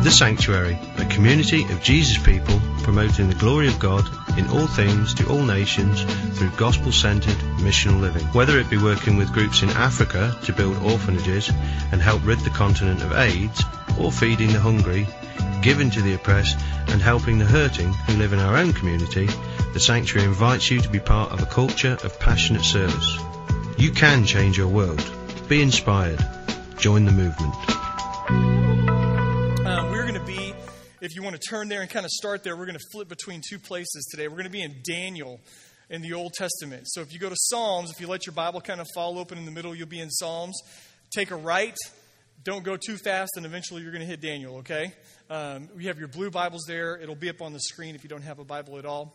The Sanctuary, a community of Jesus people promoting the glory of God in all things to all nations through gospel-centered missional living. Whether it be working with groups in Africa to build orphanages and help rid the continent of AIDS, or feeding the hungry, giving to the oppressed and helping the hurting who live in our own community, the Sanctuary invites you to be part of a culture of passionate service. You can change your world. Be inspired. Join the movement. We're going to be, if you want to turn there and kind of start there, we're going to flip between two places today. We're going to be in Daniel in the Old Testament. So if you go to Psalms, if you let your Bible kind of fall open in the middle, you'll be in Psalms. Take a right. Don't go too fast, and eventually you're going to hit Daniel, okay? We have your blue Bibles there. It'll be up on the screen if you don't have a Bible at all.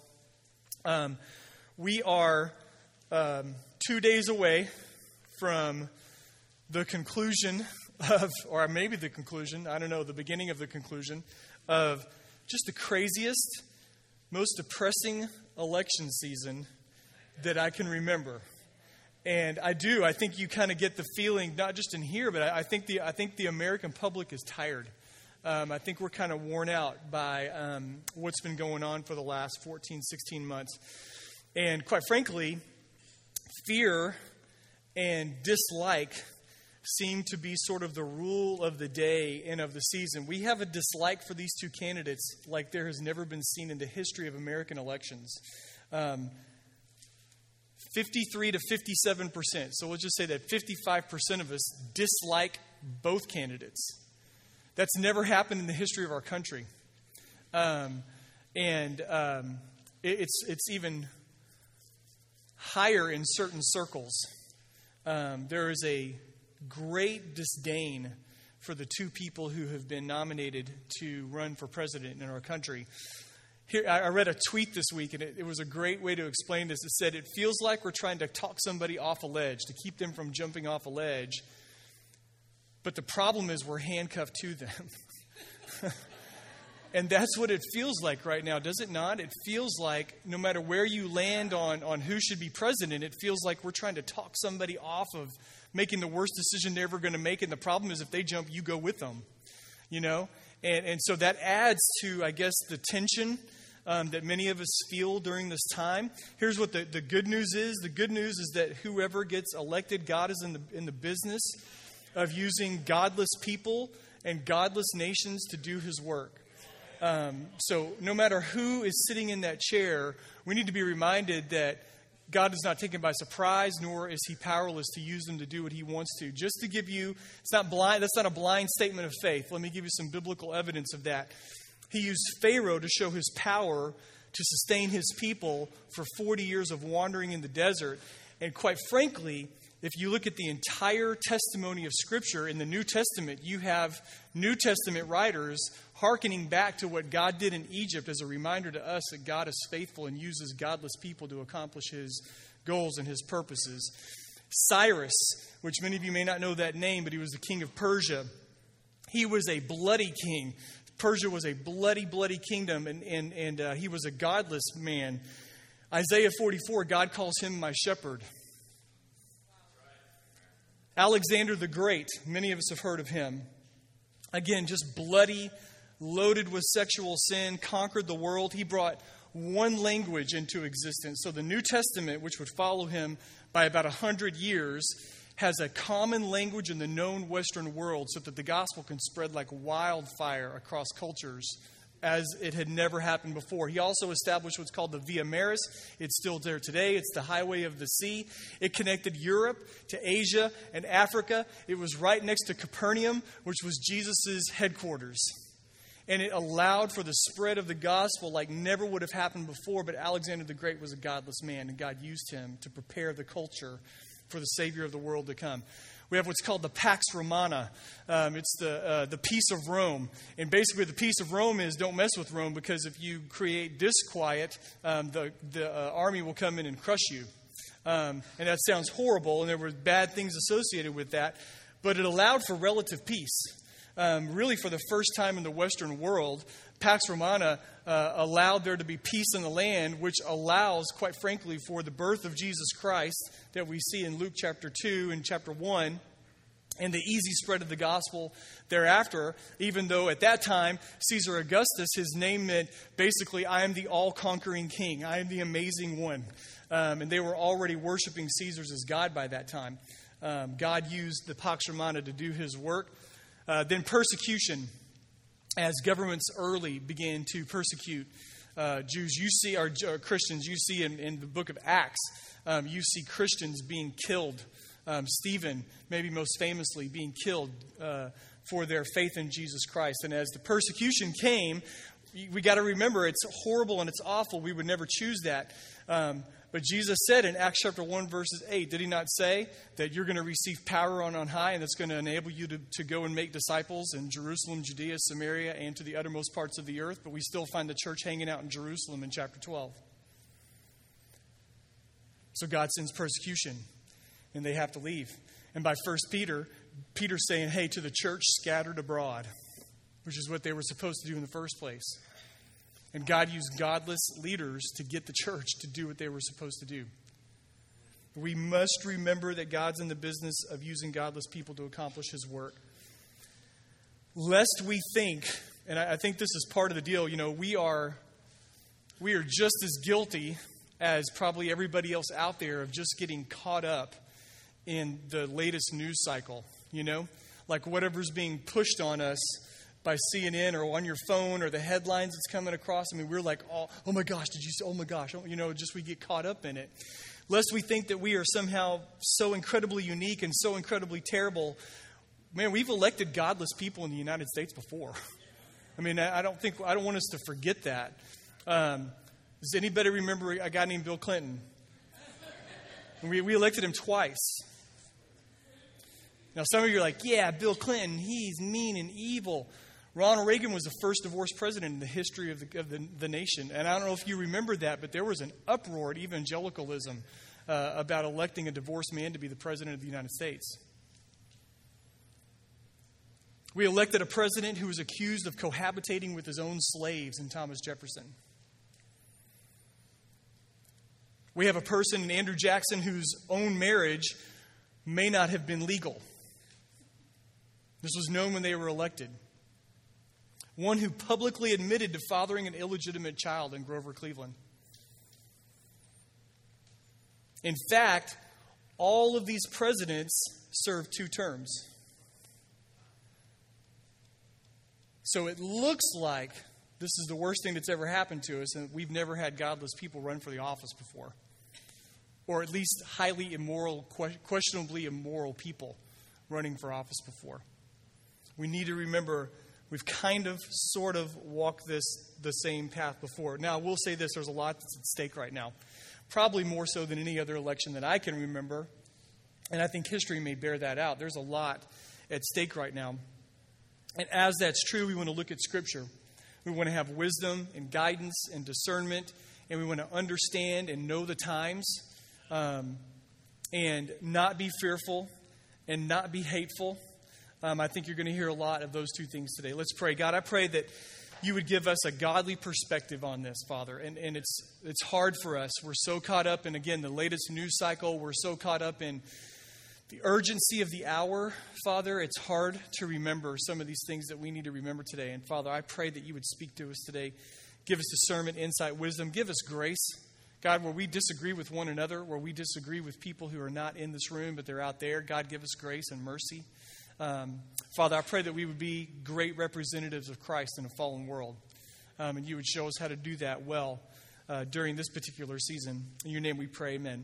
We are 2 days away from the conclusion of, or maybe the conclusion, I don't know, the beginning of the conclusion of just the craziest, most depressing election season that I can remember. And I think you kind of get the feeling, not just in here, but I think the American public is tired. I think we're kind of worn out by what's been going on for the last 14, 16 months. And quite frankly, fear and dislike seem to be sort of the rule of the day and of the season. We have a dislike for these two candidates like there has never been seen in the history of American elections. 53 to 57%. So we'll just say that 55% of us dislike both candidates. That's never happened in the history of our country. It's even higher in certain circles. There is a great disdain for the two people who have been nominated to run for president in our country. Here, I read a tweet this week, and it was a great way to explain this. It said, it feels like we're trying to talk somebody off a ledge, to keep them from jumping off a ledge. But the problem is we're handcuffed to them. And that's what it feels like right now, does it not? It feels like no matter where you land on who should be president, it feels like we're trying to talk somebody off of making the worst decision they're ever going to make. And the problem is if they jump, you go with them, you know? And so that adds to, I guess, the tension that many of us feel during this time. Here's what the good news is. The good news is that whoever gets elected, God is in the business of using godless people and godless nations to do his work. So no matter who is sitting in that chair, we need to be reminded that God is not taken by surprise, nor is he powerless to use them to do what he wants to. Just to give you, it's not blind. That's not a blind statement of faith. Let me give you some biblical evidence of that. He used Pharaoh to show his power to sustain his people for 40 years of wandering in the desert. And quite frankly, if you look at the entire testimony of Scripture in the New Testament, you have New Testament writers hearkening back to what God did in Egypt as a reminder to us that God is faithful and uses godless people to accomplish his goals and his purposes. Cyrus, which many of you may not know that name, but he was the king of Persia. He was a bloody king. Persia was a bloody, bloody kingdom, and he was a godless man. Isaiah 44, God calls him my shepherd. Alexander the Great, many of us have heard of him. Again, just bloody, loaded with sexual sin, conquered the world. He brought one language into existence. So the New Testament, which would follow him by about 100 years, has a common language in the known Western world so that the gospel can spread like wildfire across cultures as it had never happened before. He also established what's called the Via Maris. It's still there today. It's the highway of the sea. It connected Europe to Asia and Africa. It was right next to Capernaum, which was Jesus' headquarters. And it allowed for the spread of the gospel like never would have happened before. But Alexander the Great was a godless man, and God used him to prepare the culture for the Savior of the world to come. We have what's called the Pax Romana. It's the peace of Rome. And basically the peace of Rome is don't mess with Rome, because if you create disquiet, the army will come in and crush you. And that sounds horrible, and there were bad things associated with that. But it allowed for relative peace. Really for the first time in the Western world, Pax Romana allowed there to be peace in the land, which allows, quite frankly, for the birth of Jesus Christ that we see in Luke chapter 2 and chapter 1. and the easy spread of the gospel thereafter, even though at that time, Caesar Augustus, his name meant basically, I am the all-conquering king. I am the amazing one. And they were already worshiping Caesars as God by that time. God used the Pax Romana to do his work. Then persecution, as governments early began to persecute Jews. You see, or Christians, you see in the book of Acts, you see Christians being killed. Stephen, maybe most famously, being killed for their faith in Jesus Christ. And as the persecution came, we got to remember it's horrible and it's awful. We would never choose that. But Jesus said in Acts chapter 1, verses 8, did he not say that you're going to receive power on high, and that's going to enable you to go and make disciples in Jerusalem, Judea, Samaria, and to the uttermost parts of the earth? But we still find the church hanging out in Jerusalem in chapter 12. So God sends persecution, and they have to leave. And by 1 Peter, Peter's saying, hey, to the church scattered abroad, which is what they were supposed to do in the first place. And God used godless leaders to get the church to do what they were supposed to do. We must remember that God's in the business of using godless people to accomplish his work. Lest we think, and I think this is part of the deal, we are just as guilty as probably everybody else out there of just getting caught up in the latest news cycle, like whatever's being pushed on us by CNN or on your phone or the headlines that's coming across. I mean, we're like, oh my gosh, did you say, oh my gosh, just we get caught up in it. Lest we think that we are somehow so incredibly unique and so incredibly terrible. Man, we've elected godless people in the United States before. I mean, I don't want us to forget that. Does anybody remember a guy named Bill Clinton? We elected him twice. Now, some of you are like, yeah, Bill Clinton, he's mean and evil. Ronald Reagan was the first divorced president in the history of the nation. And I don't know if you remember that, but there was an uproar at evangelicalism about electing a divorced man to be the president of the United States. We elected a president who was accused of cohabitating with his own slaves in Thomas Jefferson. We have a person in Andrew Jackson whose own marriage may not have been legal. This was known when they were elected. One who publicly admitted to fathering an illegitimate child in Grover, Cleveland. In fact, all of these presidents served 2 terms. So it looks like this is the worst thing that's ever happened to us, and we've never had godless people run for the office before. Or at least highly immoral, questionably immoral people running for office before. We need to remember we've kind of, sort of walked the same path before. Now, we'll say this, there's a lot that's at stake right now. Probably more so than any other election that I can remember. And I think history may bear that out. There's a lot at stake right now. And as that's true, we want to look at Scripture. We want to have wisdom and guidance and discernment. And we want to understand and know the times. And not be fearful and not be hateful. I think you're going to hear a lot of those 2 things today. Let's pray. God, I pray that you would give us a godly perspective on this, Father. And it's hard for us. We're so caught up in, again, the latest news cycle. We're so caught up in the urgency of the hour, Father. It's hard to remember some of these things that we need to remember today. And, Father, I pray that you would speak to us today. Give us discernment, insight, wisdom. Give us grace. God, where we disagree with one another, where we disagree with people who are not in this room, but they're out there, God, give us grace and mercy. Father, I pray that we would be great representatives of Christ in a fallen world. And you would show us how to do that well during this particular season. In your name we pray, amen.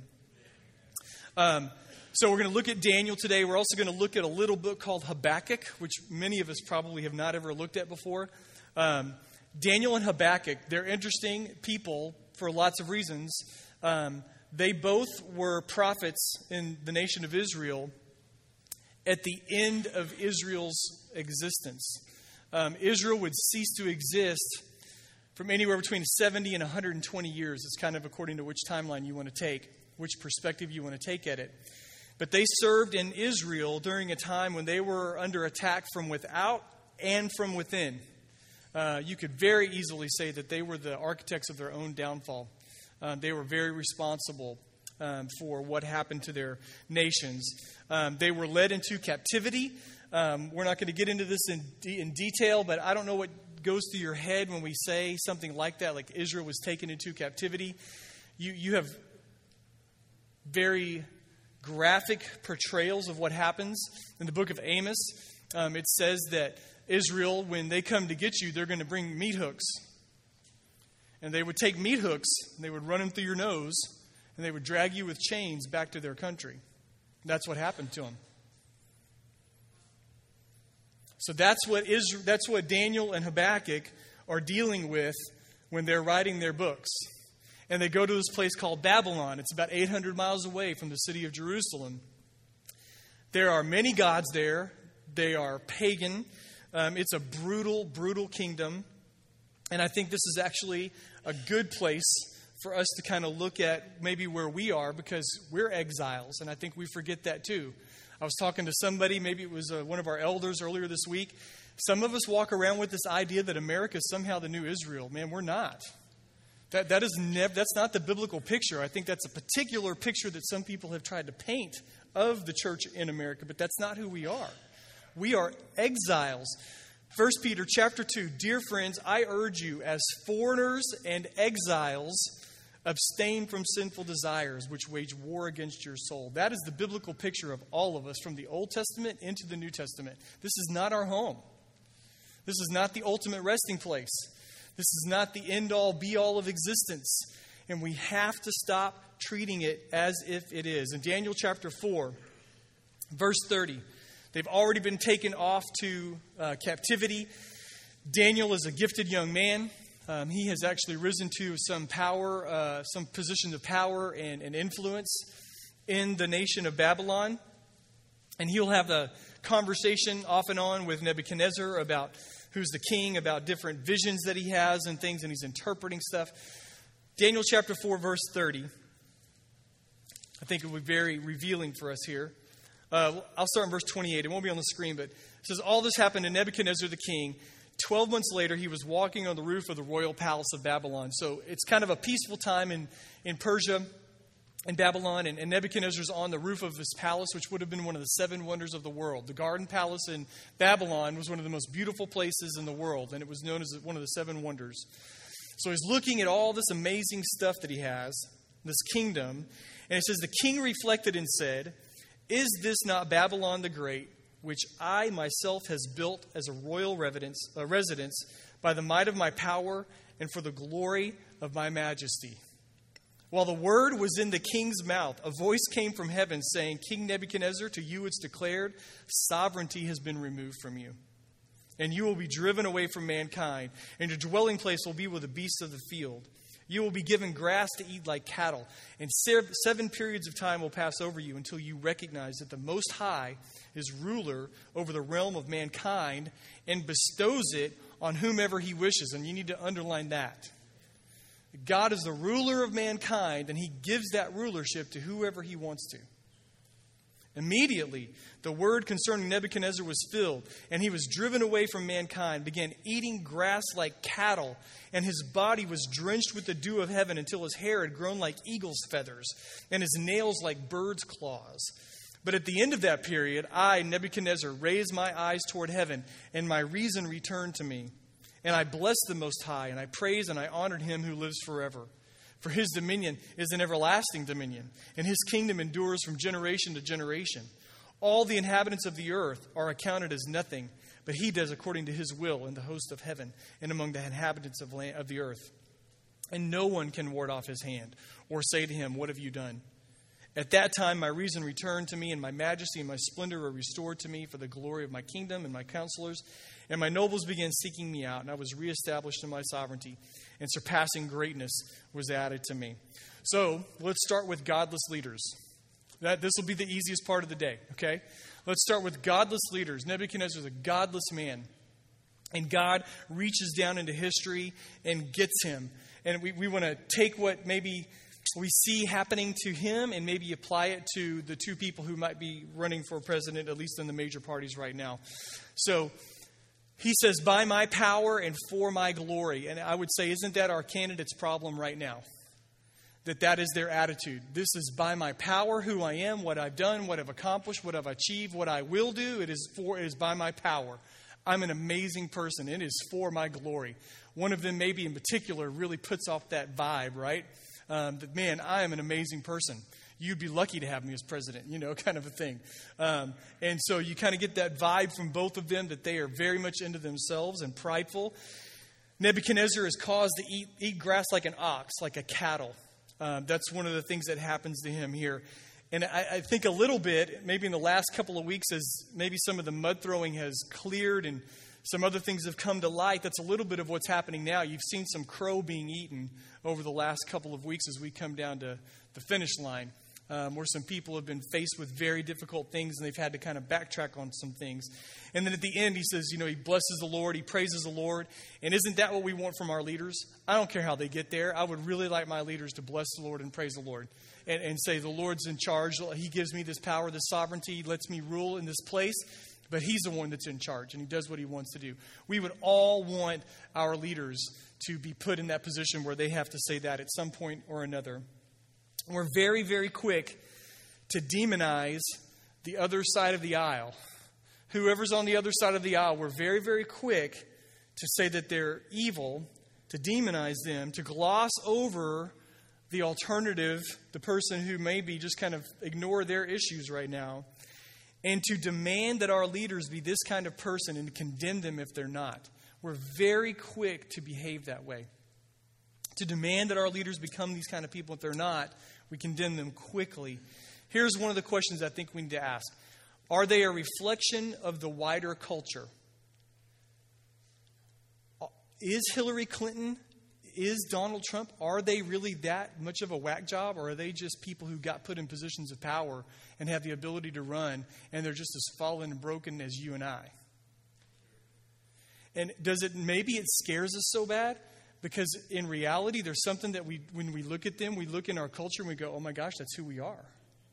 So we're going to look at Daniel today. We're also going to look at a little book called Habakkuk, which many of us probably have not ever looked at before. Daniel and Habakkuk, they're interesting people for lots of reasons. They both were prophets in the nation of Israel at the end of Israel's existence. Israel would cease to exist from anywhere between 70 and 120 years. It's kind of according to which timeline you want to take, which perspective you want to take at it. But they served in Israel during a time when they were under attack from without and from within. You could very easily say that they were the architects of their own downfall. They were very responsible for what happened to their nations. They were led into captivity. We're not going to get into this in detail, but I don't know what goes through your head when we say something like that, like Israel was taken into captivity. You have very graphic portrayals of what happens. In the book of Amos, it says that Israel, when they come to get you, they're going to bring meat hooks. And they would take meat hooks, and they would run them through your nose, and they would drag you with chains back to their country. That's what happened to them. So that's what Daniel and Habakkuk are dealing with when they're writing their books. And they go to this place called Babylon. It's about 800 miles away from the city of Jerusalem. There are many gods there. They are pagan. It's a brutal, brutal kingdom. And I think this is actually a good place for us to kind of look at maybe where we are, because we're exiles. And I think we forget that too. I was talking to somebody, maybe it was one of our elders earlier this week. Some of us walk around with this idea that America is somehow the new Israel. Man, we're not. That's not the biblical picture. I think that's a particular picture that some people have tried to paint of the church in America, but that's not who we are. We are exiles. 1 Peter chapter 2, dear friends, I urge you as foreigners and exiles, abstain from sinful desires which wage war against your soul. That is the biblical picture of all of us from the Old Testament into the New Testament. This is not our home. This is not the ultimate resting place. This is not the end-all, be-all of existence. And we have to stop treating it as if it is. In Daniel chapter 4, verse 30, they've already been taken off to captivity. Daniel is a gifted young man. He has actually risen to some power, some positions of power and influence in the nation of Babylon. And he'll have a conversation off and on with Nebuchadnezzar about who's the king, about different visions that he has and things, and he's interpreting stuff. Daniel chapter 4, verse 30. I think it will be very revealing for us here. I'll start in verse 28. It won't be on the screen, but it says, all this happened to Nebuchadnezzar the king. 12 months later, he was walking on the roof of the royal palace of Babylon. So it's kind of a peaceful time in Persia and Babylon. And Nebuchadnezzar's on the roof of his palace, which would have been one of the 7 wonders of the world. The Garden Palace in Babylon was one of the most beautiful places in the world, and it was known as one of the 7 wonders. So he's looking at all this amazing stuff that he has, this kingdom. And it says, the king reflected and said, is this not Babylon the Great, which I myself has built as a royal residence by the might of my power and for the glory of my majesty? While the word was in the king's mouth, a voice came from heaven saying, King Nebuchadnezzar, to you it's declared, sovereignty has been removed from you. And you will be driven away from mankind, and your dwelling place will be with the beasts of the field. You will be given grass to eat like cattle, and 7 periods of time will pass over you until you recognize that the Most High is ruler over the realm of mankind and bestows it on whomever he wishes. And you need to underline that. God is the ruler of mankind, and he gives that rulership to whoever he wants to. Immediately, the word concerning Nebuchadnezzar was filled, and he was driven away from mankind, began eating grass like cattle, and his body was drenched with the dew of heaven until his hair had grown like eagle's feathers, and his nails like bird's claws. But at the end of that period, I, Nebuchadnezzar, raised my eyes toward heaven, and my reason returned to me. And I blessed the Most High, and I praised and I honored him who lives forever. For his dominion is an everlasting dominion, and his kingdom endures from generation to generation. All the inhabitants of the earth are accounted as nothing, but he does according to his will in the host of heaven and among the inhabitants of the earth. And no one can ward off his hand or say to him, what have you done? At that time my reason returned to me, and my majesty and my splendor were restored to me for the glory of my kingdom and my counselors. And my nobles began seeking me out, and I was reestablished in my sovereignty, and surpassing greatness was added to me. So let's start with godless leaders. This will be the easiest part of the day, okay? Let's start with godless leaders. Nebuchadnezzar is a godless man, and God reaches down into history and gets him. And we want to take what maybe we see happening to him and maybe apply it to the 2 people who might be running for president, at least in the major parties right now. So he says, by my power and for my glory. And I would say, isn't that our candidate's problem right now? that is their attitude. This is by my power, who I am, what I've done, what I've accomplished, what I've achieved, what I will do. It is by my power. I'm an amazing person. It is for my glory. One of them, maybe in particular, really puts off that vibe, right? That, man, I am an amazing person. You'd be lucky to have me as president, kind of a thing. And so you kind of get that vibe from both of them, that they are very much into themselves and prideful. Nebuchadnezzar is caused to eat grass like an ox, like a cattle. That's one of the things that happens to him here. And I think a little bit, maybe in the last couple of weeks, as maybe some of the mud throwing has cleared and some other things have come to light, that's a little bit of what's happening now. You've seen some crow being eaten over the last couple of weeks as we come down to the finish line, where some people have been faced with very difficult things and they've had to kind of backtrack on some things. And then at the end, he says, he blesses the Lord, he praises the Lord. And isn't that what we want from our leaders? I don't care how they get there. I would really like my leaders to bless the Lord and praise the Lord and say, the Lord's in charge. He gives me this power, this sovereignty. He lets me rule in this place. But he's the one that's in charge, and he does what he wants to do. We would all want our leaders to be put in that position where they have to say that at some point or another. We're very, very quick to demonize the other side of the aisle. Whoever's on the other side of the aisle, we're very, very quick to say that they're evil, to demonize them, to gloss over the alternative, the person who maybe just kind of ignore their issues right now, and to demand that our leaders be this kind of person and condemn them if they're not. We're very quick to behave that way. To demand that our leaders become these kind of people if they're not, we condemn them quickly. Here's one of the questions I think we need to ask. Are they a reflection of the wider culture? Is Hillary Clinton, is Donald Trump, are they really that much of a whack job? Or are they just people who got put in positions of power and have the ability to run, and they're just as fallen and broken as you and I? And maybe it scares us so bad because in reality, there's something that when we look at them, we look in our culture and we go, oh my gosh, that's who we are.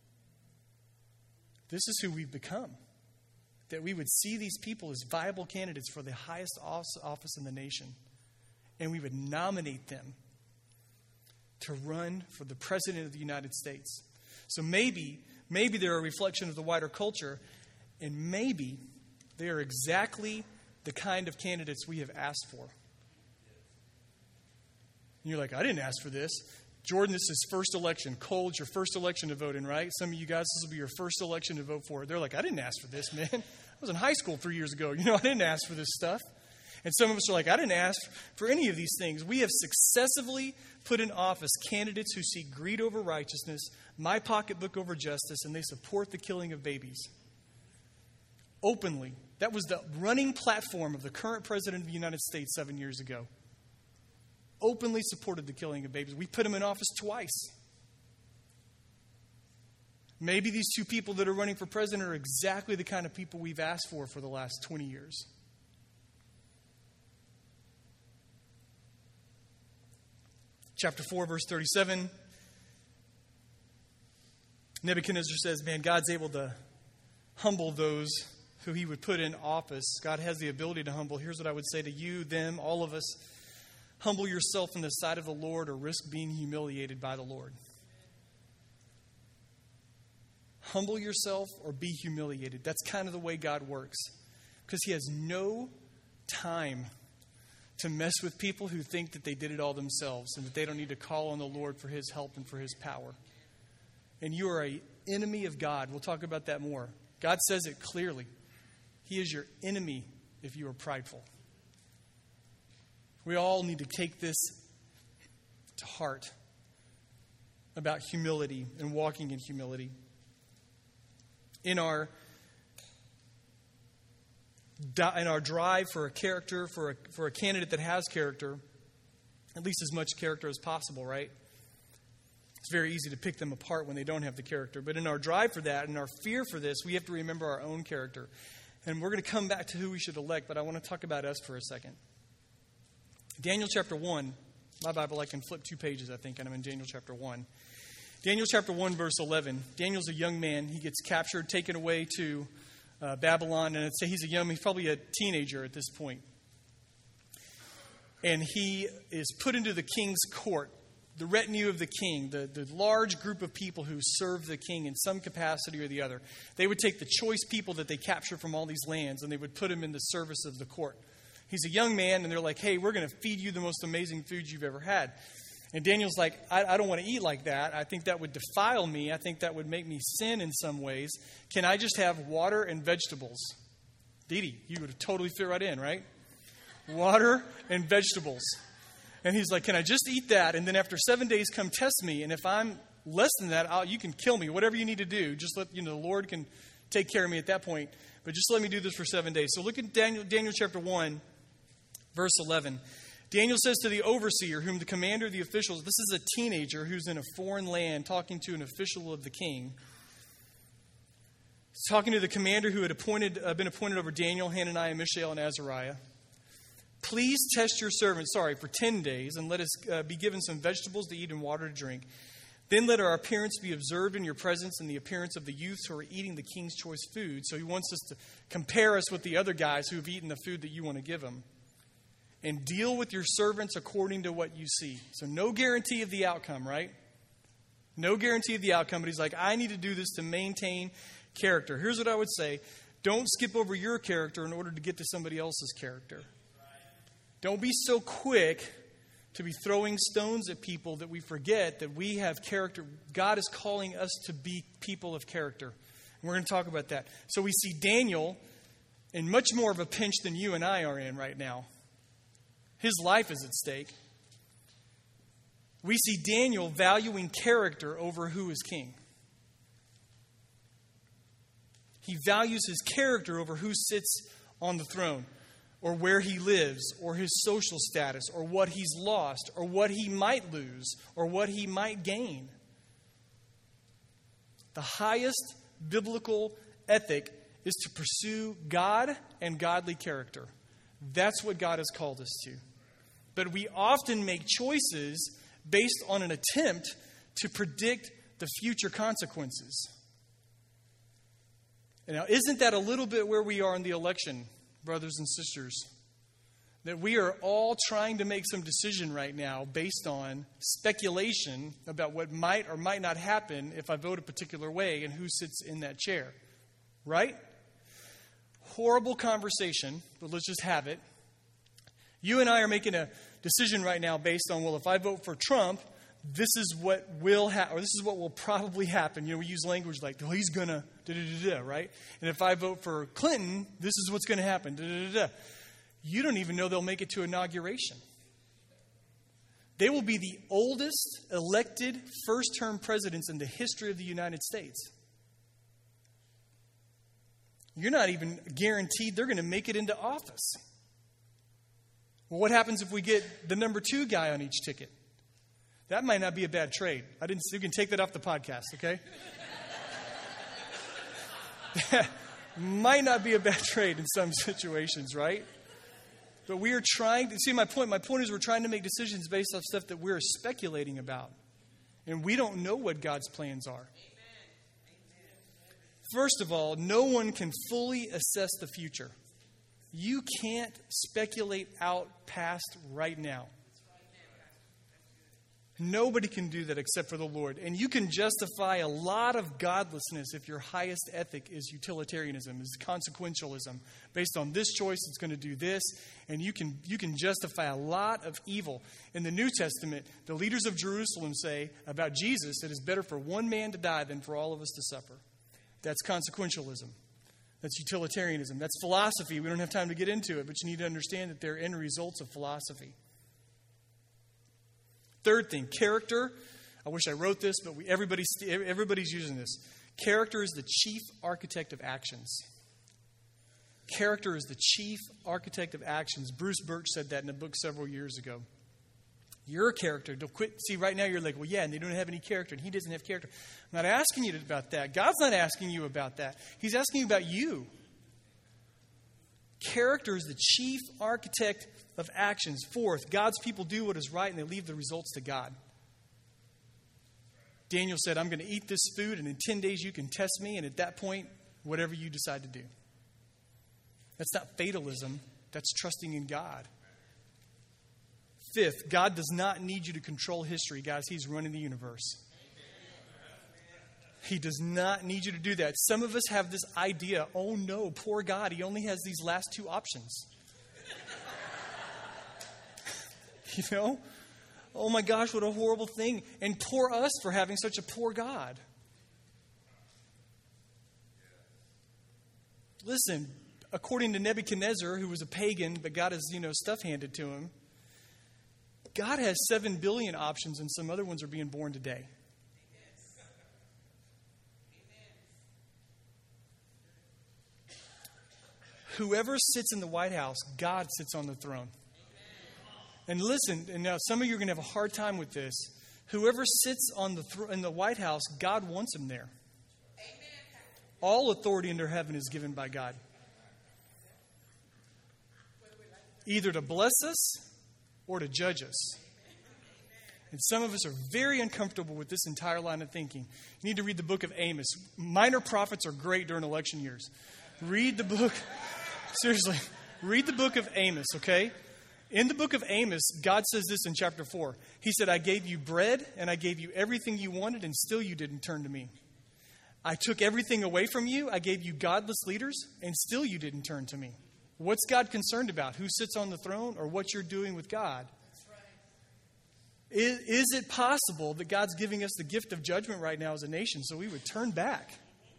This is who we've become. That we would see these people as viable candidates for the highest office in the nation. And we would nominate them to run for the President of the United States. So maybe they're a reflection of the wider culture, and maybe they are exactly the kind of candidates we have asked for. And you're like, I didn't ask for this. Jordan, this is first election. Cole, it's your first election to vote in, right? Some of you guys, this will be your first election to vote for. They're like, I didn't ask for this, man. I was in high school 3 years ago. I didn't ask for this stuff. And some of us are like, I didn't ask for any of these things. We have successively put in office candidates who seek greed over righteousness, my pocketbook over justice, and they support the killing of babies. Openly. That was the running platform of the current president of the United States 7 years ago. Openly supported the killing of babies. We put him in office twice. Maybe these two people that are running for president are exactly the kind of people we've asked for the last 20 years. Chapter 4, verse 37. Nebuchadnezzar says, man, God's able to humble those who he would put in office. God has the ability to humble. Here's what I would say to you, them, all of us. Humble yourself in the sight of the Lord or risk being humiliated by the Lord. Humble yourself or be humiliated. That's kind of the way God works. Because he has no time to mess with people who think that they did it all themselves and that they don't need to call on the Lord for his help and for his power. And you are an enemy of God. We'll talk about that more. God says it clearly. He is your enemy if you are prideful. We all need to take this to heart about humility and walking in humility. In our drive for a character, for a candidate that has character, at least as much character as possible, right? It's very easy to pick them apart when they don't have the character. But in our drive for that and our fear for this, we have to remember our own character. And we're going to come back to who we should elect, but I want to talk about us for a second. Daniel chapter 1. My Bible, I can flip 2 pages, I think, and I'm in Daniel chapter 1. Daniel chapter 1, verse 11. Daniel's a young man. He gets captured, taken away to Babylon, and he's probably a teenager at this point. And he is put into the king's court. the retinue of the king, the large group of people who serve the king in some capacity or the other, they would take the choice people that they capture from all these lands and they would put him in the service of the court. He's a young man, and they're like, hey, we're going to feed you the most amazing food you've ever had. And Daniel's like, I don't want to eat like that. I think that would defile me. I think that would make me sin in some ways. Can I just have water and vegetables? Didi, you would totally fit right in, right? Water and vegetables. And he's like, can I just eat that? And then after 7 days, come test me. And if I'm less than that, you can kill me. Whatever you need to do. Just let, the Lord can take care of me at that point. But just let me do this for 7 days. So look at Daniel chapter 1, verse 11. Daniel says to the overseer, whom the commander of the officials, this is a teenager who's in a foreign land talking to an official of the king. He's talking to the commander who had been appointed over Daniel, Hananiah, Mishael, and Azariah. Please test your servants, for 10 days, and let us be given some vegetables to eat and water to drink. Then let our appearance be observed in your presence and the appearance of the youths who are eating the king's choice food. So he wants us to compare us with the other guys who have eaten the food that you want to give them. And deal with your servants according to what you see. So no guarantee of the outcome, right? No guarantee of the outcome, but he's like, I need to do this to maintain character. Here's what I would say. Don't skip over your character in order to get to somebody else's character. Don't be so quick to be throwing stones at people that we forget that we have character. God is calling us to be people of character. And we're going to talk about that. So we see Daniel in much more of a pinch than you and I are in right now. His life is at stake. We see Daniel valuing character over who is king. He values his character over who sits on the throne, or where he lives, or his social status, or what he's lost, or what he might lose, or what he might gain. The highest biblical ethic is to pursue God and godly character. That's what God has called us to. But we often make choices based on an attempt to predict the future consequences. And now, isn't that a little bit where we are in the election, brothers and sisters? That we are all trying to make some decision right now based on speculation about what might or might not happen if I vote a particular way and who sits in that chair. Right? Horrible conversation, but let's just have it. You and I are making a decision right now based on, well, if I vote for Trump, this is what will happen, or this is what will probably happen. We use language like, well, he's going to da-da-da-da, right? And if I vote for Clinton, this is what's going to happen, da-da-da-da. You don't even know they'll make it to inauguration. They will be the oldest elected first-term presidents in the history of the United States. You're not even guaranteed they're going to make it into office. Well, what happens if we get the number 2 guy on each ticket? That might not be a bad trade. You can take that off the podcast, okay? That might not be a bad trade in some situations, right? But we are trying to see my point. My point is we're trying to make decisions based off stuff that we're speculating about. And we don't know what God's plans are. First of all, no one can fully assess the future. You can't speculate out past right now. Nobody can do that except for the Lord. And you can justify a lot of godlessness if your highest ethic is utilitarianism, is consequentialism. Based on this choice, it's going to do this. And you can justify a lot of evil. In the New Testament, the leaders of Jerusalem say about Jesus that it's better for one man to die than for all of us to suffer. That's consequentialism. That's utilitarianism. That's philosophy. We don't have time to get into it, but you need to understand that they're end results of philosophy. Third thing, character. I wish I wrote this, but everybody's using this. Character is the chief architect of actions. Character is the chief architect of actions. Bruce Birch said that in a book several years ago. Your character, don't quit. See, right now you're like, well, yeah, and they don't have any character, and he doesn't have character. I'm not asking you about that. God's not asking you about that. He's asking you about you. Character is the chief architect of actions. Fourth, God's people do what is right, and they leave the results to God. Daniel said, I'm going to eat this food, and in 10 days you can test me, and at that point, whatever you decide to do. That's not fatalism. That's trusting in God. Fifth, God does not need you to control history, guys. He's running the universe. He does not need you to do that. Some of us have this idea, oh no, poor God, he only has these last two options. You know? Oh my gosh, what a horrible thing. And poor us for having such a poor God. Listen, according to Nebuchadnezzar, who was a pagan, but got his, stuff handed to him, God has 7 billion options, and some other ones are being born today. Whoever sits in the White House, God sits on the throne. And listen, and now some of you are going to have a hard time with this. Whoever sits on in the White House, God wants him there. All authority under heaven is given by God. Either to bless us or to judge us. And some of us are very uncomfortable with this entire line of thinking. You need to read the book of Amos. Minor prophets are great during election years. Read the book. Seriously, read the book of Amos, okay? In the book of Amos, God says this in chapter 4. He said, I gave you bread and I gave you everything you wanted, and still you didn't turn to me. I took everything away from you. I gave you godless leaders, and still you didn't turn to me. What's God concerned about? Who sits on the throne or what you're doing with God? Is it possible that God's giving us the gift of judgment right now as a nation so we would turn back?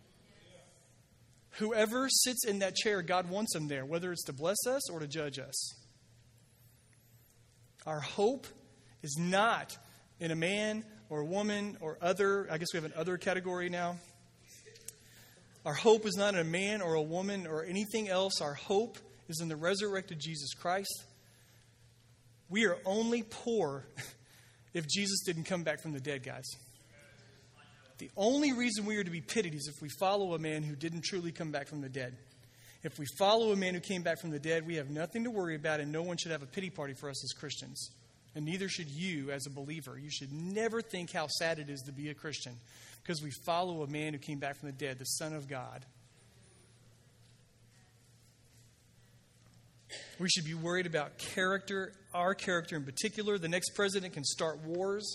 Whoever sits in that chair, God wants them there, whether it's to bless us or to judge us. Our hope is not in a man or a woman or other. I guess we have an other category now. Our hope is not in a man or a woman or anything else. Our hope is in the resurrected Jesus Christ. We are only poor if Jesus didn't come back from the dead, guys. The only reason we are to be pitied is if we follow a man who didn't truly come back from the dead. If we follow a man who came back from the dead, we have nothing to worry about, and no one should have a pity party for us as Christians. And neither should you as a believer. You should never think how sad it is to be a Christian, because we follow a man who came back from the dead, the Son of God. We should be worried about character, our character in particular. The next president can start wars.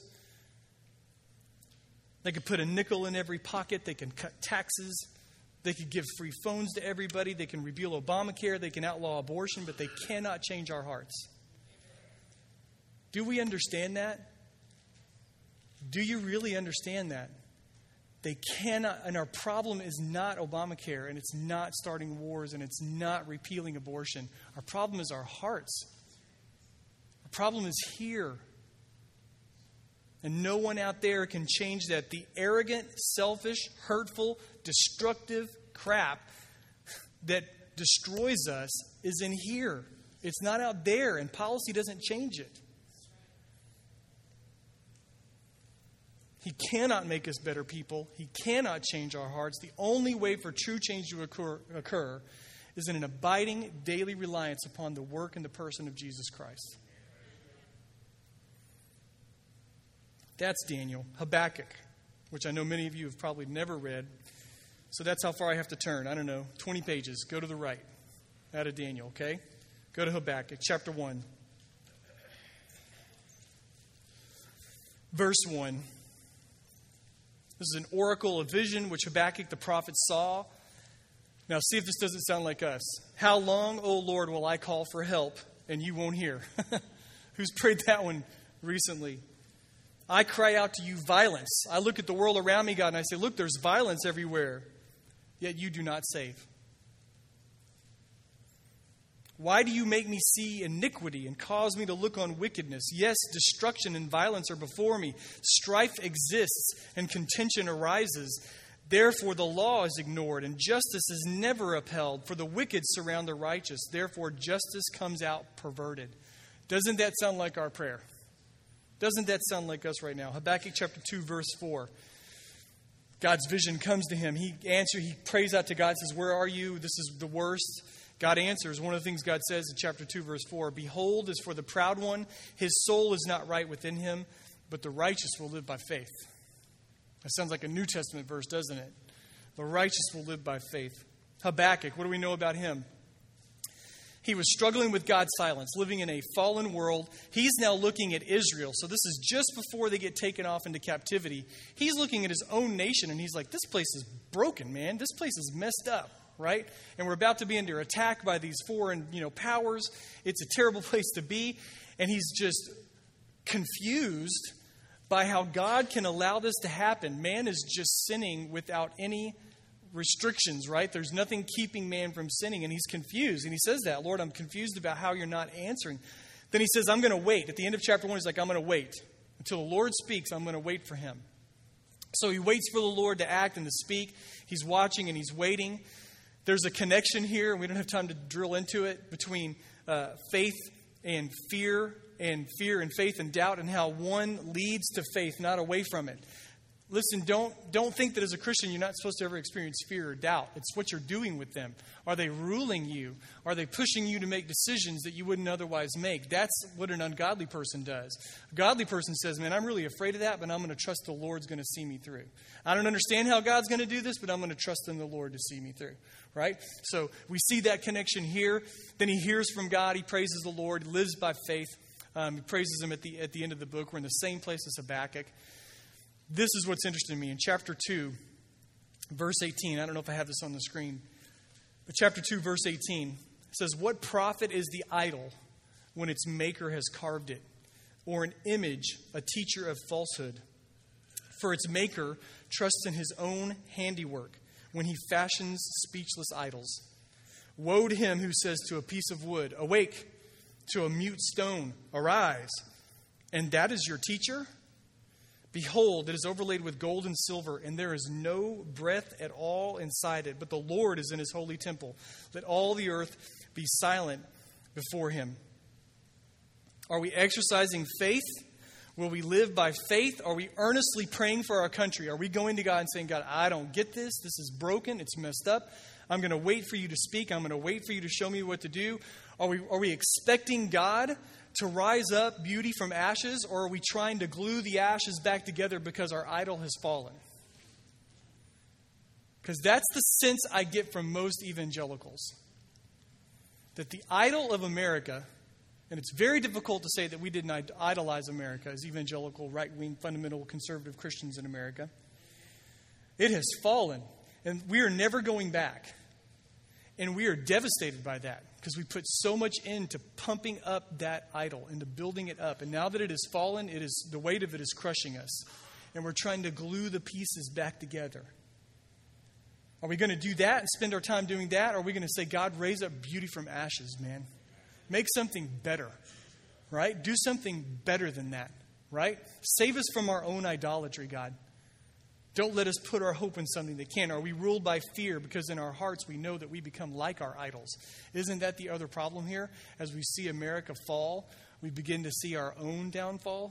They could put a nickel in every pocket. They can cut taxes. They could give free phones to everybody. They can repeal Obamacare. They can outlaw abortion, but they cannot change our hearts. Do we understand that? Do you really understand that? They cannot, and our problem is not Obamacare, and it's not starting wars, and it's not repealing abortion. Our problem is our hearts. Our problem is here. And no one out there can change that. The arrogant, selfish, hurtful, destructive crap that destroys us is in here. It's not out there, and policy doesn't change it. He cannot make us better people. He cannot change our hearts. The only way for true change to occur is in an abiding daily reliance upon the work and the person of Jesus Christ. That's Daniel. Habakkuk, which I know many of you have probably never read. So that's how far I have to turn. I don't know, 20 pages. Go to the right out of Daniel, okay? Go to Habakkuk, chapter 1. Verse 1. This is an oracle, a vision, which Habakkuk the prophet saw. Now see if this doesn't sound like us. How long, O Lord, will I call for help, and you won't hear? Who's prayed that one recently? I cry out to you violence. I look at the world around me, God, and I say, look, there's violence everywhere. Yet you do not save. Why do you make me see iniquity and cause me to look on wickedness? Yes, destruction and violence are before me. Strife exists and contention arises. Therefore the law is ignored and justice is never upheld. For the wicked surround the righteous. Therefore justice comes out perverted. Doesn't that sound like our prayer? Doesn't that sound like us right now? Habakkuk chapter 2, verse 4. God's vision comes to him. He prays out to God, says, where are you? This is the worst. God answers. One of the things God says in chapter 2, verse 4, behold, as for the proud one, his soul is not right within him, but the righteous will live by faith. That sounds like a New Testament verse, doesn't it? The righteous will live by faith. Habakkuk, what do we know about him? He was struggling with God's silence, living in a fallen world. He's now looking at Israel. So this is just before they get taken off into captivity. He's looking at his own nation, and he's like, this place is broken, man. This place is messed up, right? And we're about to be under attack by these foreign, powers. It's a terrible place to be. And he's just confused by how God can allow this to happen. Man is just sinning without any restrictions, right? There's nothing keeping man from sinning, and he's confused. And he says that, Lord, I'm confused about how you're not answering. Then he says, I'm going to wait. At the end of chapter 1, he's like, I'm going to wait. Until the Lord speaks, I'm going to wait for him. So he waits for the Lord to act and to speak. He's watching and he's waiting. There's a connection here, and we don't have time to drill into it, between faith and fear and faith and doubt, and how one leads to faith, not away from it. Listen, don't think that as a Christian you're not supposed to ever experience fear or doubt. It's what you're doing with them. Are they ruling you? Are they pushing you to make decisions that you wouldn't otherwise make? That's what an ungodly person does. A godly person says, man, I'm really afraid of that, but I'm going to trust the Lord's going to see me through. I don't understand how God's going to do this, but I'm going to trust in the Lord to see me through. Right? So we see that connection here. Then he hears from God. He praises the Lord. He lives by faith. He praises him at the end of the book. We're in the same place as Habakkuk. This is what's interesting to me. In chapter 2, verse 18, I don't know if I have this on the screen, but chapter 2, verse 18 says, what profit is the idol when its maker has carved it, or an image, a teacher of falsehood? For its maker trusts in his own handiwork when he fashions speechless idols. Woe to him who says to a piece of wood, awake, to a mute stone, arise, and that is your teacher? Behold, it is overlaid with gold and silver, and there is no breath at all inside it. But the Lord is in his holy temple. Let all the earth be silent before him. Are we exercising faith? Will we live by faith? Are we earnestly praying for our country? Are we going to God and saying, God, I don't get this. This is broken. It's messed up. I'm going to wait for you to speak. I'm going to wait for you to show me what to do. Are we expecting God to rise up beauty from ashes, or are we trying to glue the ashes back together because our idol has fallen? Because that's the sense I get from most evangelicals. That the idol of America, and it's very difficult to say that we didn't idolize America as evangelical, right-wing, fundamental, conservative Christians in America. It has fallen, and we are never going back. And we are devastated by that because we put so much into pumping up that idol, into building it up. And now that it has fallen, the weight of it is crushing us. And we're trying to glue the pieces back together. Are we going to do that and spend our time doing that? Or are we going to say, God, raise up beauty from ashes, man? Make something better, right? Do something better than that, right? Save us from our own idolatry, God. Don't let us put our hope in something that can. Are we ruled by fear because in our hearts we know that we become like our idols? Isn't that the other problem here? As we see America fall, we begin to see our own downfall.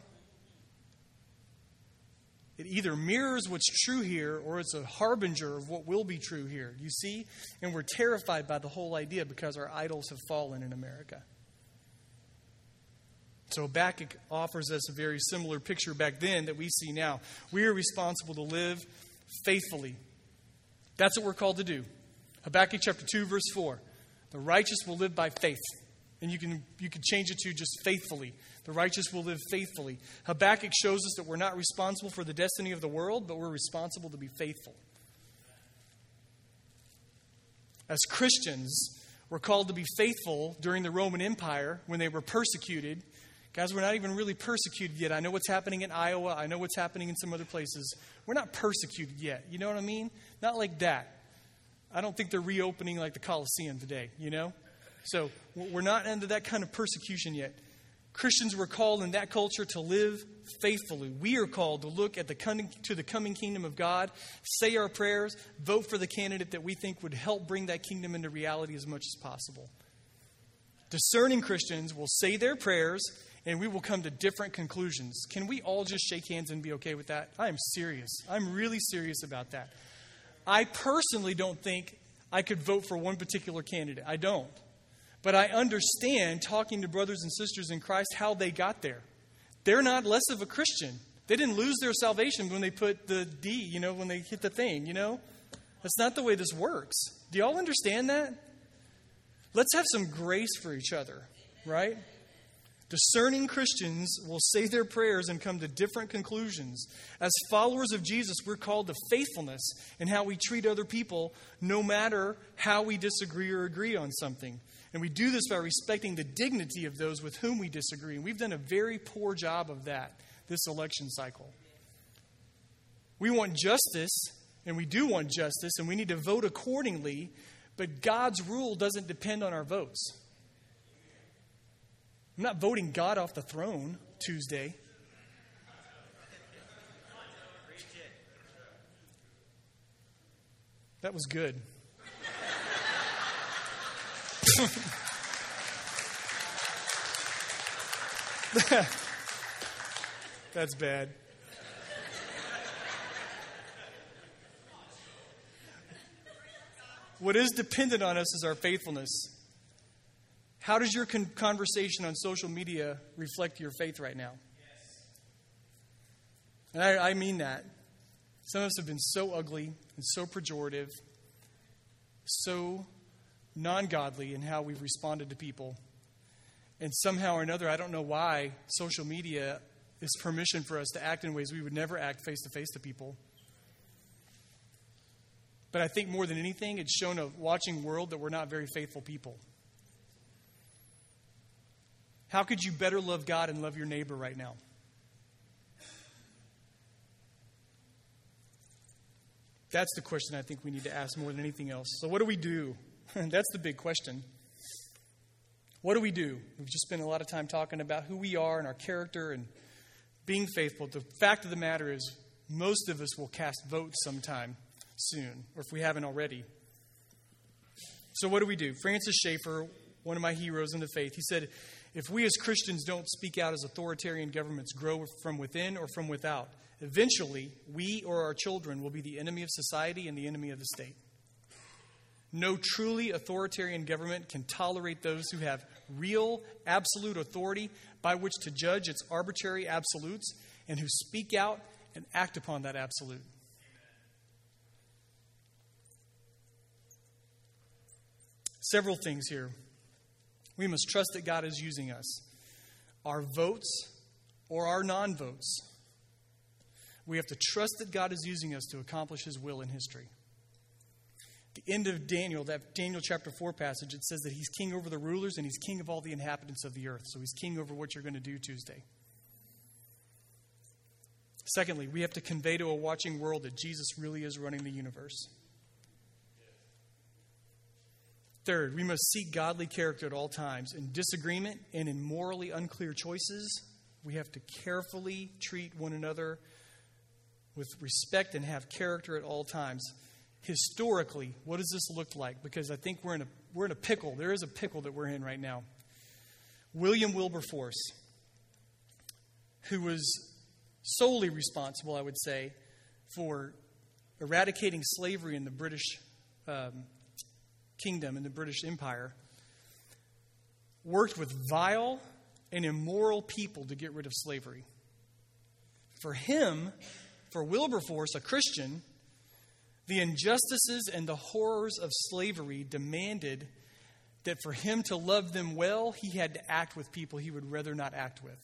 It either mirrors what's true here or it's a harbinger of what will be true here. You see? And we're terrified by the whole idea because our idols have fallen in America. So Habakkuk offers us a very similar picture back then that we see now. We are responsible to live faithfully. That's what we're called to do. Habakkuk chapter 2, verse 4. The righteous will live by faith. And you can change it to just faithfully. The righteous will live faithfully. Habakkuk shows us that we're not responsible for the destiny of the world, but we're responsible to be faithful. As Christians, we're called to be faithful during the Roman Empire when they were persecuted. Guys, we're not even really persecuted yet. I know what's happening in Iowa. I know what's happening in some other places. We're not persecuted yet. You know what I mean? Not like that. I don't think they're reopening like the Colosseum today, So we're not under that kind of persecution yet. Christians were called in that culture to live faithfully. We are called to look at the coming kingdom of God, say our prayers, vote for the candidate that we think would help bring that kingdom into reality as much as possible. Discerning Christians will say their prayers, and we will come to different conclusions. Can we all just shake hands and be okay with that? I am serious. I'm really serious about that. I personally don't think I could vote for one particular candidate. I don't. But I understand, talking to brothers and sisters in Christ, how they got there. They're not less of a Christian. They didn't lose their salvation when they put the D, when they hit the thing, That's not the way this works. Do y'all understand that? Let's have some grace for each other, right? Discerning Christians will say their prayers and come to different conclusions. As followers of Jesus, we're called to faithfulness in how we treat other people, no matter how we disagree or agree on something. And we do this by respecting the dignity of those with whom we disagree. And we've done a very poor job of that this election cycle. We want justice, and we do want justice, and we need to vote accordingly, but God's rule doesn't depend on our votes. I'm not voting God off the throne Tuesday. That was good. That's bad. What is dependent on us is our faithfulness. How does your conversation on social media reflect your faith right now? And I mean that. Some of us have been so ugly and so pejorative, so non-godly in how we've responded to people. And somehow or another, I don't know why social media is permission for us to act in ways we would never act face-to-face to people. But I think more than anything, it's shown a watching world that we're not very faithful people. How could you better love God and love your neighbor right now? That's the question I think we need to ask more than anything else. So what do we do? That's the big question. What do we do? We've just spent a lot of time talking about who we are and our character and being faithful. The fact of the matter is, most of us will cast votes sometime soon, or if we haven't already. So what do we do? Francis Schaeffer, one of my heroes in the faith, he said, if we as Christians don't speak out as authoritarian governments grow from within or from without, eventually we or our children will be the enemy of society and the enemy of the state. No truly authoritarian government can tolerate those who have real, absolute authority by which to judge its arbitrary absolutes and who speak out and act upon that absolute. Several things here. We must trust that God is using us. Our votes or our non-votes. We have to trust that God is using us to accomplish His will in history. At the end of Daniel, that Daniel chapter 4 passage, it says that He's king over the rulers and He's king of all the inhabitants of the earth. So He's king over what you're going to do Tuesday. Secondly, we have to convey to a watching world that Jesus really is running the universe. Third, we must seek godly character at all times. In disagreement and in morally unclear choices, we have to carefully treat one another with respect and have character at all times. Historically, what does this look like? Because I think we're in a pickle. There is a pickle that we're in right now. William Wilberforce, who was solely responsible, I would say, for eradicating slavery in the British Kingdom and the British Empire, worked with vile and immoral people to get rid of slavery. For him, for Wilberforce, a Christian, the injustices and the horrors of slavery demanded that for him to love them well, he had to act with people he would rather not act with.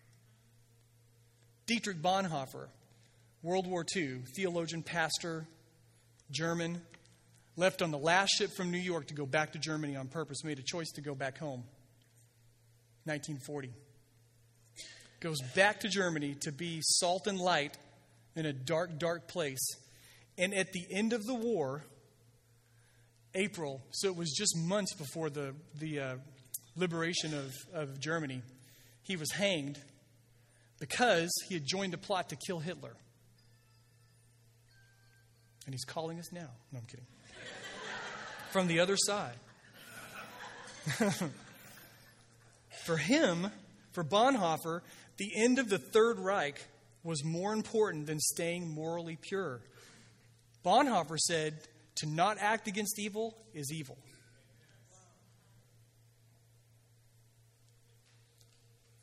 Dietrich Bonhoeffer, World War II, theologian, pastor, German, left on the last ship from New York to go back to Germany on purpose, made a choice to go back home. 1940. Goes back to Germany to be salt and light in a dark, dark place. And at the end of the war, April, so it was just months before the liberation of Germany, he was hanged because he had joined a plot to kill Hitler. And he's calling us now. No, I'm kidding. From the other side. For him, for Bonhoeffer, the end of the Third Reich was more important than staying morally pure. Bonhoeffer said, to not act against evil is evil.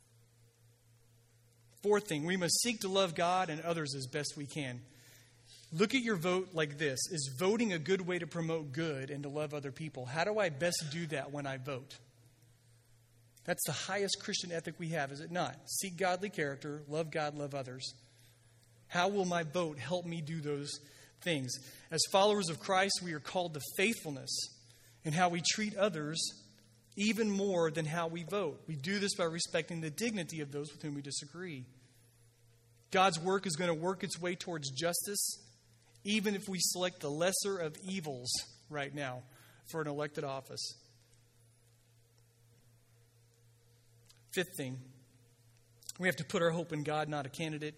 Fourth thing, we must seek to love God and others as best we can. Look at your vote like this. Is voting a good way to promote good and to love other people? How do I best do that when I vote? That's the highest Christian ethic we have, is it not? Seek godly character, love God, love others. How will my vote help me do those things? As followers of Christ, we are called to faithfulness in how we treat others, even more than how we vote. We do this by respecting the dignity of those with whom we disagree. God's work is going to work its way towards justice, even if we select the lesser of evils right now for an elected office. Fifth thing, we have to put our hope in God, not a candidate.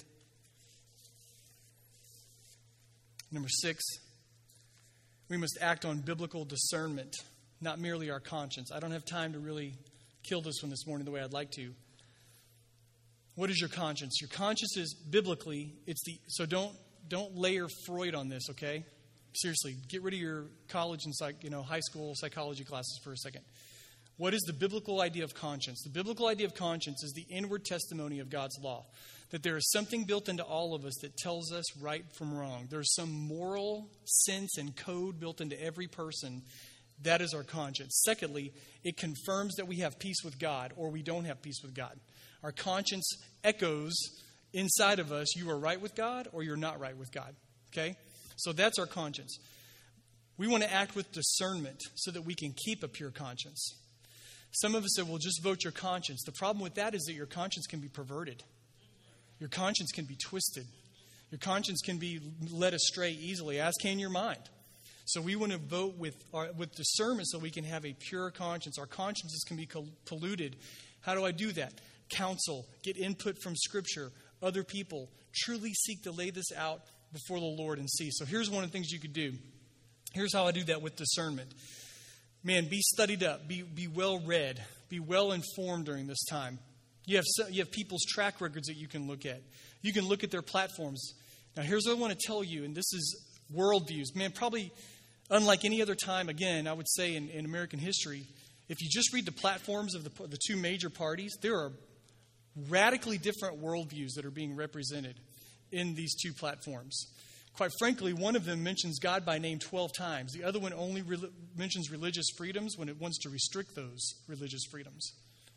Number 6, we must act on biblical discernment, not merely our conscience. I don't have time to really kill this one this morning the way I'd like to. What is your conscience? Your conscience is biblically, so don't layer Freud on this, okay? Seriously, get rid of your college and high school psychology classes for a second. What is the biblical idea of conscience? The biblical idea of conscience is the inward testimony of God's law. That there is something built into all of us that tells us right from wrong. There's some moral sense and code built into every person. That is our conscience. Secondly, it confirms that we have peace with God or we don't have peace with God. Our conscience echoes inside of us, you are right with God or you're not right with God. Okay? So that's our conscience. We want to act with discernment so that we can keep a pure conscience. Some of us say, well, just vote your conscience. The problem with that is that your conscience can be perverted. Your conscience can be twisted. Your conscience can be led astray easily, as can your mind. So we want to vote with discernment so we can have a pure conscience. Our consciences can be polluted. How do I do that? Counsel, get input from Scripture, other people. Truly seek to lay this out before the Lord and see. So here's one of the things you could do. Here's how I do that with discernment. Man, be studied up. Be well read. Be well informed during this time. You have people's track records that you can look at. You can look at their platforms. Now, here's what I want to tell you, and this is worldviews. Man, probably unlike any other time, again, I would say in American history, if you just read the platforms of the two major parties, there are radically different worldviews that are being represented in these two platforms. Quite frankly, one of them mentions God by name 12 times. The other one only mentions religious freedoms when it wants to restrict those religious freedoms.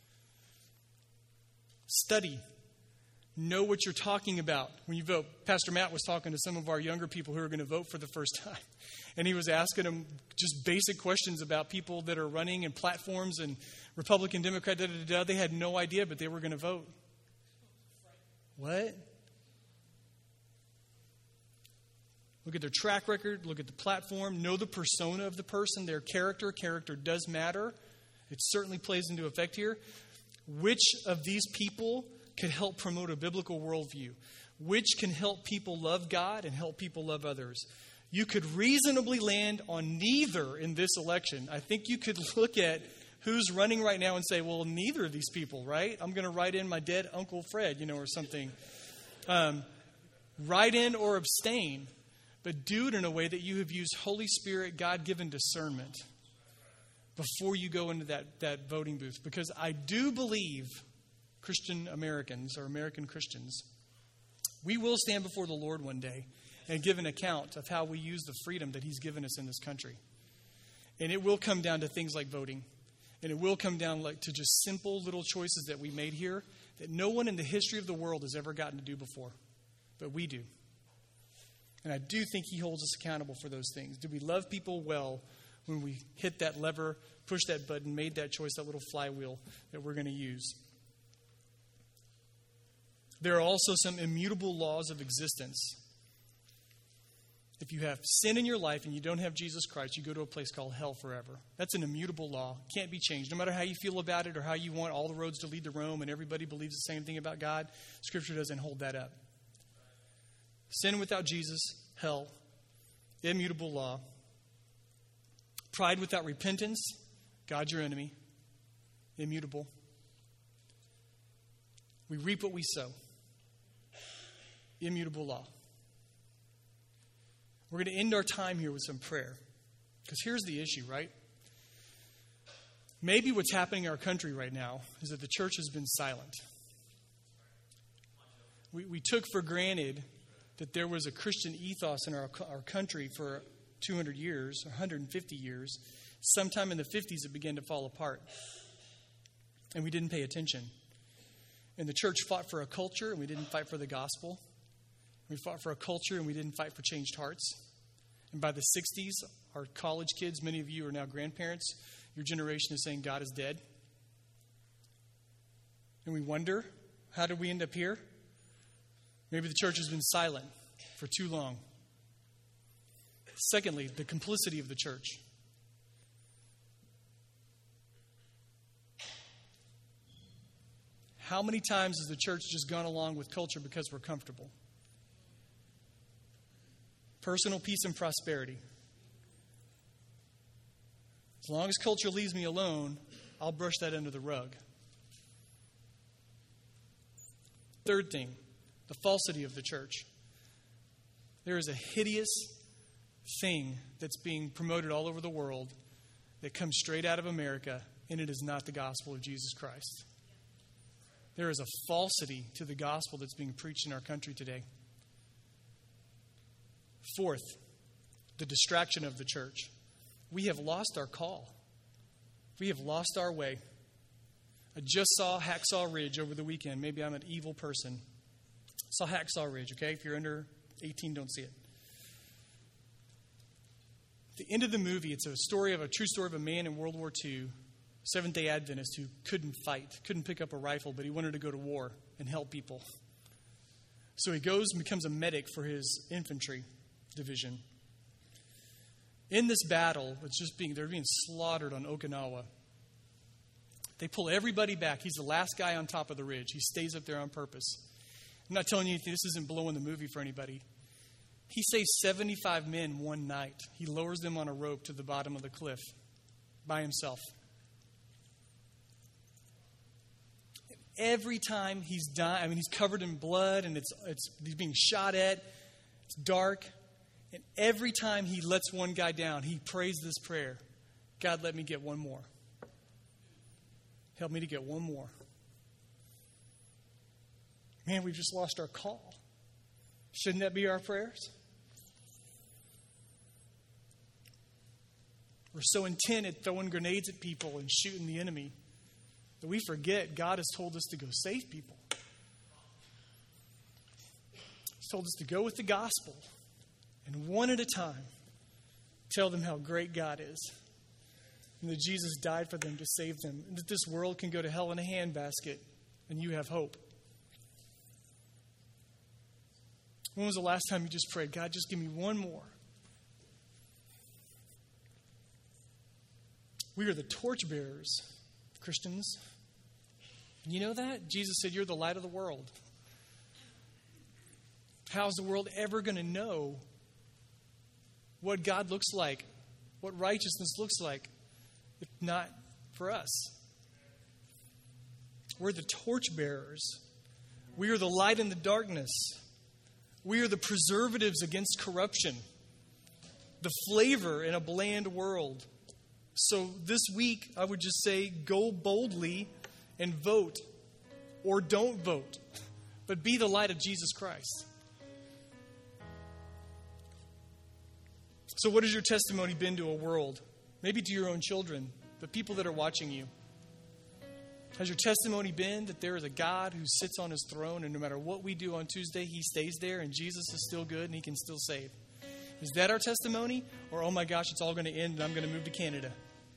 Study. Know what you're talking about when you vote. Pastor Matt was talking to some of our younger people who are going to vote for the first time. And he was asking them just basic questions about people that are running and platforms and Republican, Democrat, They had no idea, but they were going to vote. What? Look at their track record. Look at the platform. Know the persona of the person, their character. Character does matter. It certainly plays into effect here. Which of these people could help promote a biblical worldview? Which can help people love God and help people love others? You could reasonably land on neither in this election. I think you could look at who's running right now and say, well, neither of these people, right? I'm going to write in my dead Uncle Fred, or something. Write in or abstain, but do it in a way that you have used Holy Spirit, God-given discernment before you go into that voting booth. Because I do believe Christian Americans or American Christians, we will stand before the Lord one day and give an account of how we use the freedom that He's given us in this country. And it will come down to things like voting. And it will come down to just simple little choices that we made here that no one in the history of the world has ever gotten to do before. But we do. And I do think He holds us accountable for those things. Do we love people well when we hit that lever, push that button, made that choice, that little flywheel that we're going to use? There are also some immutable laws of existence. If you have sin in your life and you don't have Jesus Christ, you go to a place called hell forever. That's an immutable law. Can't be changed. No matter how you feel about it or how you want all the roads to lead to Rome and everybody believes the same thing about God, Scripture doesn't hold that up. Sin without Jesus, hell. Immutable law. Pride without repentance, God's your enemy. Immutable. We reap what we sow. Immutable law. We're going to end our time here with some prayer. Because here's the issue, right? Maybe what's happening in our country right now is that the church has been silent. We took for granted that there was a Christian ethos in our country for 200 years, or 150 years. Sometime in the 50s, it began to fall apart. And we didn't pay attention. And the church fought for a culture, and we didn't fight for the gospel. We fought for a culture, and we didn't fight for changed hearts. And by the 60s, our college kids, many of you are now grandparents, your generation is saying God is dead. And we wonder, how did we end up here? Maybe the church has been silent for too long. Secondly, the complicity of the church. How many times has the church just gone along with culture because we're comfortable? Personal peace and prosperity. As long as culture leaves me alone, I'll brush that under the rug. Third thing, the falsity of the church. There is a hideous thing that's being promoted all over the world that comes straight out of America, and it is not the gospel of Jesus Christ. There is a falsity to the gospel that's being preached in our country today. Fourth, the distraction of the church. We have lost our call. We have lost our way. I just saw Hacksaw Ridge over the weekend. Maybe I'm an evil person. Saw Hacksaw Ridge, okay? If you're under 18, don't see it. At the end of the movie, it's a true story of a man in World War II, Seventh-day Adventist, who couldn't fight, couldn't pick up a rifle, but he wanted to go to war and help people. So he goes and becomes a medic for his infantry division. In this battle, they're being slaughtered on Okinawa. They pull everybody back. He's the last guy on top of the ridge. He stays up there on purpose. I'm not telling you anything. This isn't blowing the movie for anybody. He saves 75 men one night. He lowers them on a rope to the bottom of the cliff by himself. Every time he's dying, he's covered in blood, and he's being shot at. It's dark. And every time he lets one guy down, he prays this prayer. God, let me get one more. Help me to get one more. Man, we've just lost our call. Shouldn't that be our prayers? We're so intent at throwing grenades at people and shooting the enemy that we forget God has told us to go save people. He's told us to go with the gospel and one at a time tell them how great God is and that Jesus died for them to save them, and that this world can go to hell in a handbasket and you have hope. When was the last time you just prayed, God, just give me one more? We are the torchbearers, Christians. You know that? Jesus said, you're the light of the world. How's the world ever going to know what God looks like, what righteousness looks like, if not for us? We're the torchbearers. We are the light in the darkness. We are the preservatives against corruption, the flavor in a bland world. So this week, I would just say, go boldly and vote, or don't vote, but be the light of Jesus Christ. So what has your testimony been to a world? Maybe to your own children, but people that are watching you. Has your testimony been that there is a God who sits on his throne, and no matter what we do on Tuesday, he stays there, and Jesus is still good and he can still save? Is that our testimony? Or, oh my gosh, it's all going to end and I'm going to move to Canada?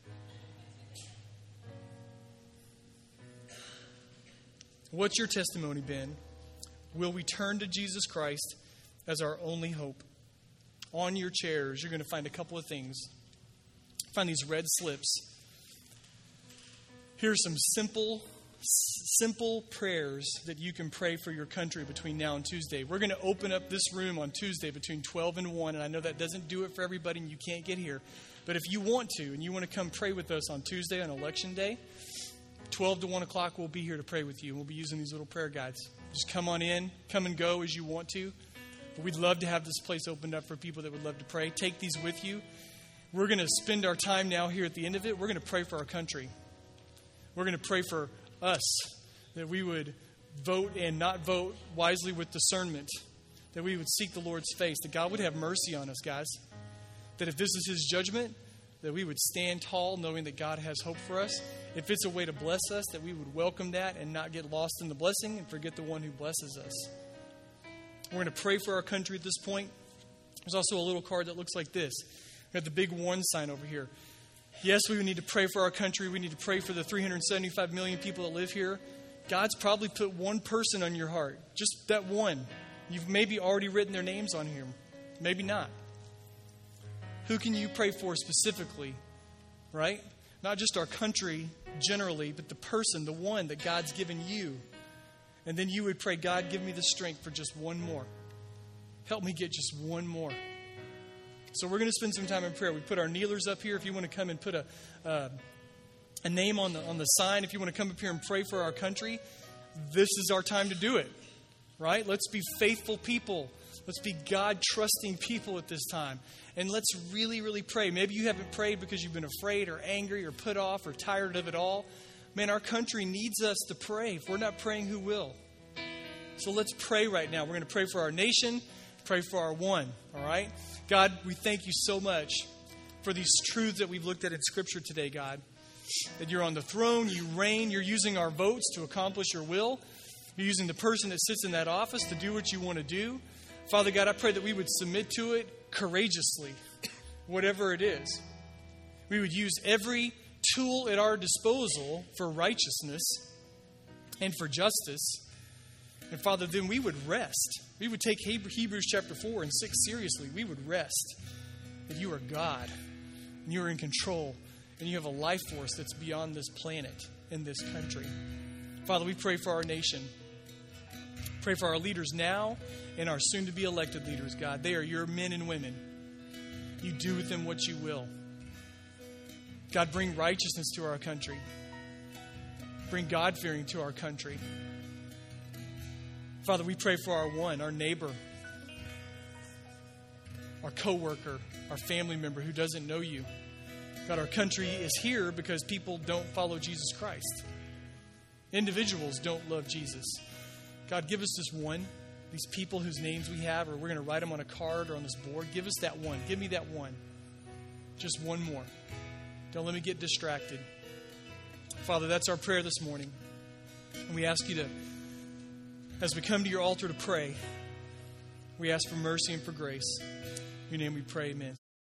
What's your testimony been? Will we turn to Jesus Christ as our only hope? On your chairs, you're going to find a couple of things. Find these red slips. Here are some simple prayers that you can pray for your country between now and Tuesday. We're going to open up this room on Tuesday between 12 and 1, and I know that doesn't do it for everybody and you can't get here. But if you want to, and you want to come pray with us on Tuesday on Election Day, 12 to 1 o'clock, we'll be here to pray with you. We'll be using these little prayer guides. Just come on in, come and go as you want to. But we'd love to have this place opened up for people that would love to pray. Take these with you. We're going to spend our time now here at the end of it. We're going to pray for our country. We're going to pray for us, that we would vote and not vote wisely with discernment, that we would seek the Lord's face, that God would have mercy on us, guys. That if this is His judgment, that we would stand tall knowing that God has hope for us. If it's a way to bless us, that we would welcome that and not get lost in the blessing and forget the one who blesses us. We're going to pray for our country at this point. There's also a little card that looks like this. We have the big one sign over here. Yes, we need to pray for our country. We need to pray for the 375 million people that live here. God's probably put one person on your heart. Just that one. You've maybe already written their names on here. Maybe not. Who can you pray for specifically? Right? Not just our country generally, but the person, the one that God's given you. And then you would pray, God, give me the strength for just one more. Help me get just one more. So we're going to spend some time in prayer. We put our kneelers up here. If you want to come and put a name on the sign, if you want to come up here and pray for our country, this is our time to do it. Right? Let's be faithful people. Let's be God-trusting people at this time. And let's really, really pray. Maybe you haven't prayed because you've been afraid or angry or put off or tired of it all. Man, our country needs us to pray. If we're not praying, who will? So let's pray right now. We're going to pray for our nation, pray for our one. All right? God, we thank you so much for these truths that we've looked at in Scripture today, God. That you're on the throne, you reign, you're using our votes to accomplish your will. You're using the person that sits in that office to do what you want to do. Father God, I pray that we would submit to it courageously, whatever it is. We would use every tool at our disposal for righteousness and for justice. And Father, then we would rest. We would take Hebrews chapter 4 and 6 seriously. We would rest that you are God and you're in control and you have a life force that's beyond this planet and this country. Father, we pray for our nation. Pray for our leaders now and our soon-to-be elected leaders, God. They are your men and women. You do with them what you will. God, bring righteousness to our country. Bring God-fearing to our country. Father, we pray for our one, our neighbor, our coworker, our family member who doesn't know you. God, our country is here because people don't follow Jesus Christ. Individuals don't love Jesus. God, give us this one, these people whose names we have, or we're going to write them on a card or on this board. Give us that one. Give me that one. Just one more. Don't let me get distracted. Father, that's our prayer this morning. And we ask you to, as we come to your altar to pray, we ask for mercy and for grace. In your name we pray, amen.